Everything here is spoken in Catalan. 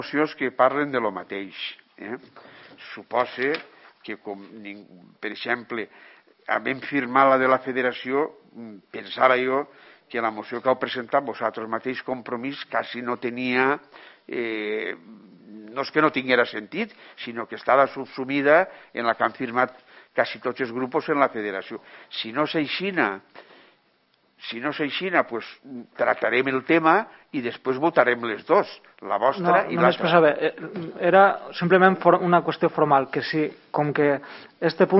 mocions que parlen de lo mateix. Suposa que, com, per exemple, havent firmat la de la federació, pensava jo que la moció que heu presentat vosaltres mateix, Compromís, quasi no tenia, no és que no tinguera sentit, sinó que estava subsumida en la que han firmat quasi tots els grups en la federació. Si no s'aixina, pues, tractarem el tema i després votarem les dos, la vostra i l'altra. Era simplement una qüestió formal, que si, com que este punt